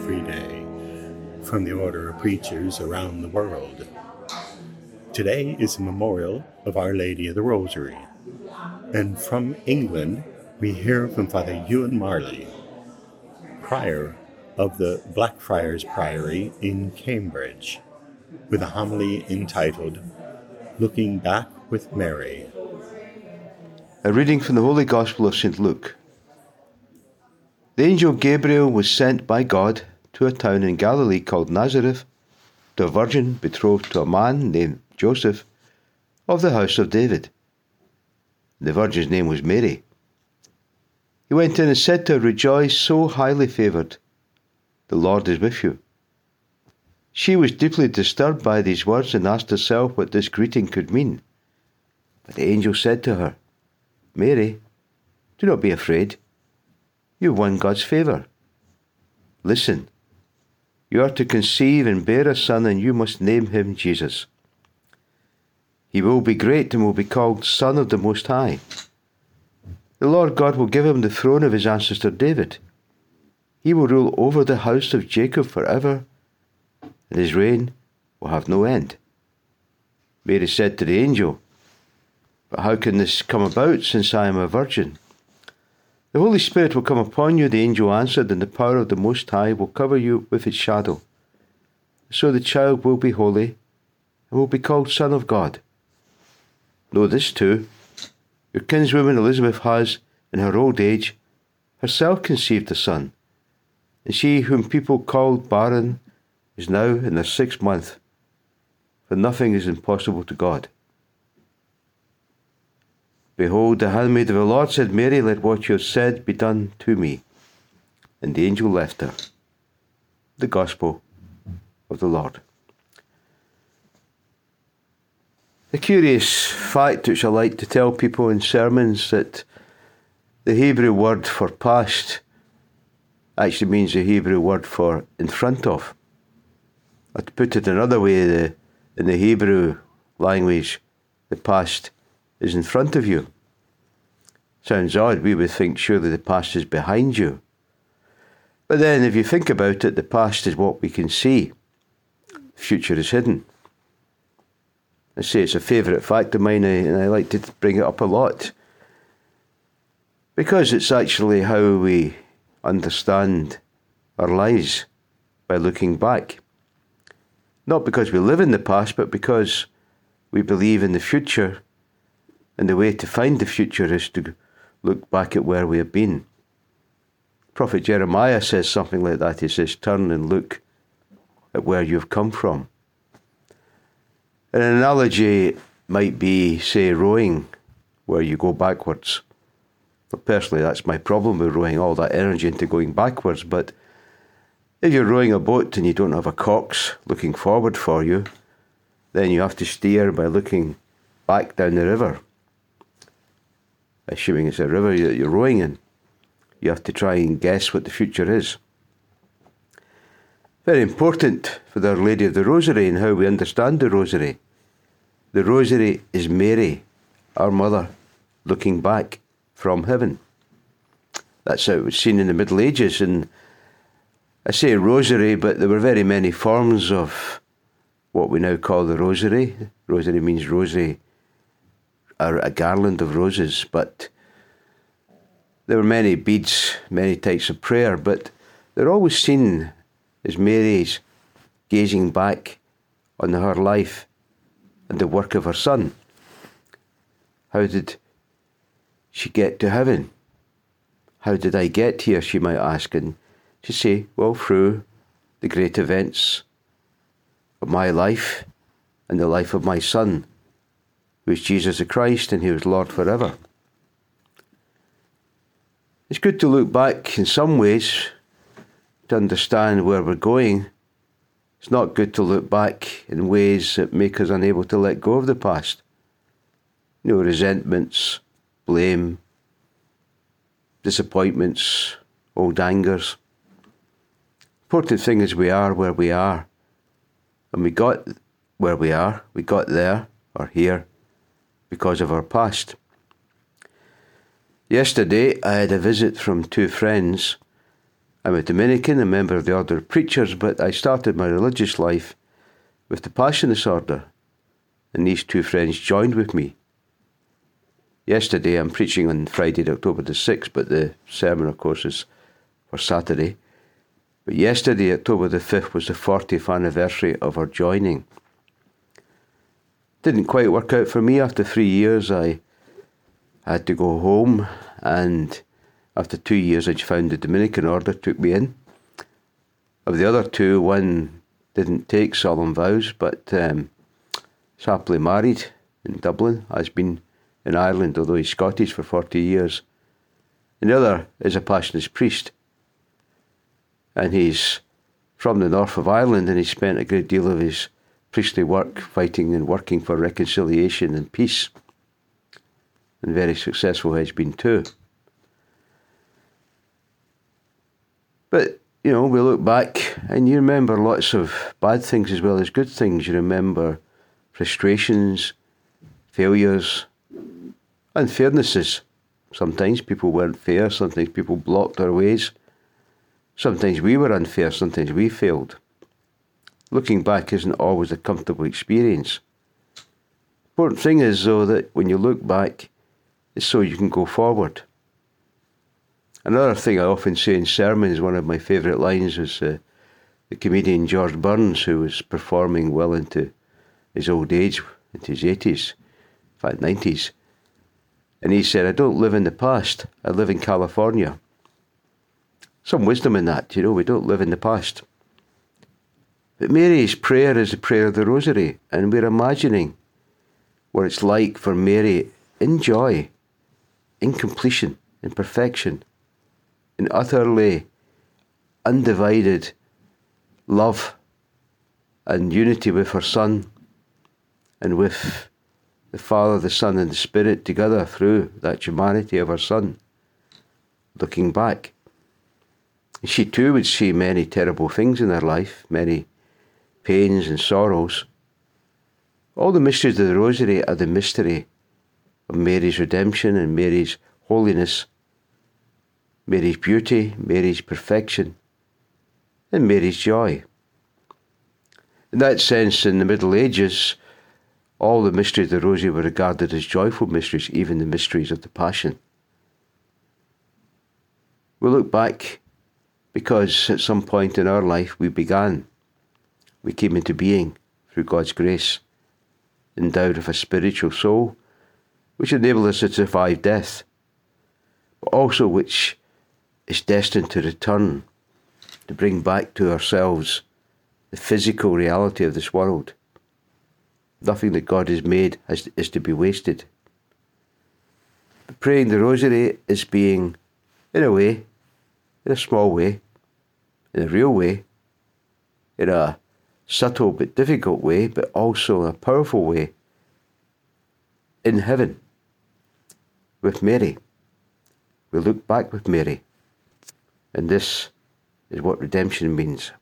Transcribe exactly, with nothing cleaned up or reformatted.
every day from the order of preachers around the world. Today is a memorial of Our Lady of the Rosary. And from England, we hear from Father Ewan Marley, prior of the Blackfriars Priory in Cambridge, with a homily entitled, Looking Back with Mary. A reading from the Holy Gospel of Saint Luke. The angel Gabriel was sent by God to a town in Galilee called Nazareth, to a virgin betrothed to a man named Joseph, of the house of David. The virgin's name was Mary. He went in and said to her, Rejoice, so highly favoured, the Lord is with you. She was deeply disturbed by these words and asked herself what this greeting could mean. But the angel said to her, Mary, do not be afraid. You have won God's favour. Listen, you are to conceive and bear a son, and you must name him Jesus. He will be great and will be called Son of the Most High. The Lord God will give him the throne of his ancestor David. He will rule over the house of Jacob forever, and his reign will have no end. Mary said to the angel, But how can this come about, since I am a virgin? The Holy Spirit will come upon you, the angel answered, and the power of the Most High will cover you with its shadow. So the child will be holy, and will be called Son of God. Know this too, your kinswoman Elizabeth has, in her old age, herself conceived a son, and she whom people called barren is now in her sixth month, for nothing is impossible to God. Behold, the handmaid of the Lord, said Mary, let what you have said be done to me. And the angel left her. The Gospel of the Lord. The curious fact which I like to tell people in sermons, that the Hebrew word for past actually means the Hebrew word for in front of. Or to put it another way, the, in the Hebrew language, the past is in front of you. Sounds odd, we would think surely the past is behind you. But then if you think about it, the past is what we can see. The future is hidden. I say it's a favourite fact of mine, and I like to bring it up a lot, because it's actually how we understand our lives, by looking back. Not because we live in the past, but because we believe in the future, and the way to find the future is to look back at where we have been. Prophet Jeremiah says something like that. He says, turn and look at where you've come from. An analogy might be, say, rowing, where you go backwards. Well, personally, that's my problem with rowing, all that energy into going backwards. But if you're rowing a boat and you don't have a cox looking forward for you, then you have to steer by looking back down the river. Assuming it's a river that you're rowing in, you have to try and guess what the future is. Very important for the Our Lady of the Rosary and how we understand the Rosary. The Rosary is Mary, our mother, looking back from heaven. That's how it was seen in the Middle Ages. And I say Rosary, but there were very many forms of what we now call the Rosary. Rosary means rosary, a garland of roses, but there were many beads, many types of prayer, but they're always seen as Mary's gazing back on her life and the work of her Son. How did she get to heaven? How did I get here, she might ask, and she'd say, well, through the great events of my life and the life of my Son, who is Jesus the Christ, and he was Lord forever. It's good to look back in some ways to understand where we're going. It's not good to look back in ways that make us unable to let go of the past. You know, resentments, blame, disappointments, old angers. Important thing is we are where we are. And we got where we are, we got there, or here, because of our past. Yesterday, I had a visit from two friends I'm a Dominican, a member of the Order of Preachers, but I started my religious life with the Passionist Order, and these two friends joined with me. Yesterday, I'm preaching on Friday, October the sixth, but the sermon, of course, is for Saturday. But yesterday, October the fifth, was the fortieth anniversary of our joining. Didn't quite work out for me. After three years, I had to go home, and after two years, I found the Dominican Order took me in. Of the other two, one didn't take solemn vows, but um, is happily married in Dublin, has been in Ireland, although he's Scottish, for forty years. And the other is a Passionist priest, and he's from the north of Ireland, and he spent a great deal of his priestly work fighting and working for reconciliation and peace, and very successful has been too. But, you know, we look back and you remember lots of bad things as well as good things. You remember frustrations, failures, unfairnesses. Sometimes people weren't fair, sometimes people blocked our ways. Sometimes we were unfair, sometimes we failed. Looking back isn't always a comfortable experience. The important thing is, though, that when you look back, it's so you can go forward. Another thing I often say in sermons, one of my favourite lines was uh, the comedian George Burns, who was performing well into his old age, into his eighties, in fact nineties. And he said, I don't live in the past, I live in California. Some wisdom in that, you know, we don't live in the past. But Mary's prayer is the prayer of the Rosary, and we're imagining what it's like for Mary in joy, in completion, in perfection, in utterly undivided love and unity with her Son and with the Father, the Son and the Spirit together through that humanity of her Son. Looking back, she too would see many terrible things in her life, many pains and sorrows. All the mysteries of the Rosary are the mystery of Mary's redemption and Mary's holiness, Mary's beauty, Mary's perfection, and Mary's joy. In that sense, in the Middle Ages, all the mysteries of the Rosary were regarded as joyful mysteries, even the mysteries of the Passion. We look back because at some point in our life we began. We came into being through God's grace, endowed with a spiritual soul, which enabled us to survive death, but also which is destined to return, to bring back to ourselves the physical reality of this world. Nothing that God has made has, is to be wasted. But praying the Rosary is being, in a way, in a small way, in a real way, in a subtle but difficult way, but also in a powerful way, in heaven, with Mary. We look back with Mary. And this is what redemption means.